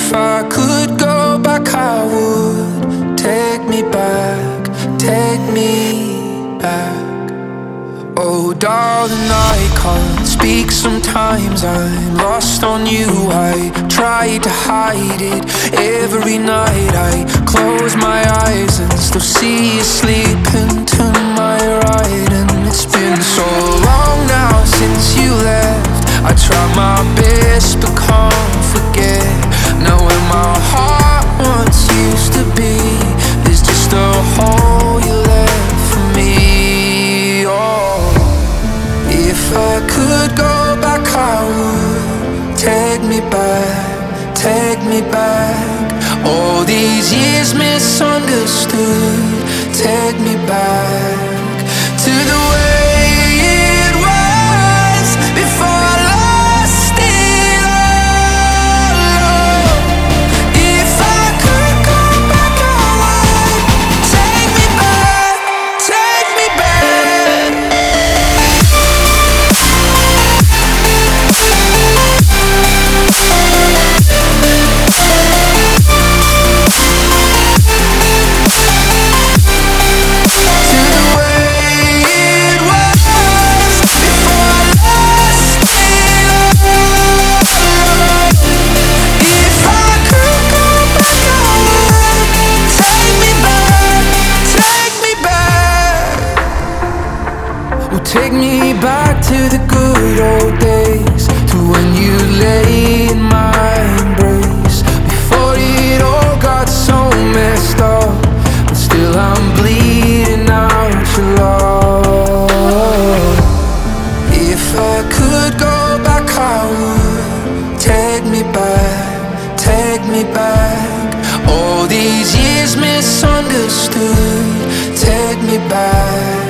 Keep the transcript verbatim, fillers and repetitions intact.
If I could go back, I would. Take me back, take me back. Oh darling, I can't speak sometimes. I'm lost on you. I try to hide it every night. I close my eyes and still see you sleeping to my right. And it's been so long now since you left. I try my best but can't forget. Now when my heart once used to be, there's just a hole you left for me. Oh, if I could go back, I would. Take me back, take me back. All these years misunderstood. Take me back to the way it was before I lost it all. If I could go back, I would. Take me back, take me back. Take me back to the good old days, to when you lay in my embrace. Before it all got so messed up, but still I'm bleeding out your love. If I could go back, I would. Take me back, take me back. All these years misunderstood. Take me back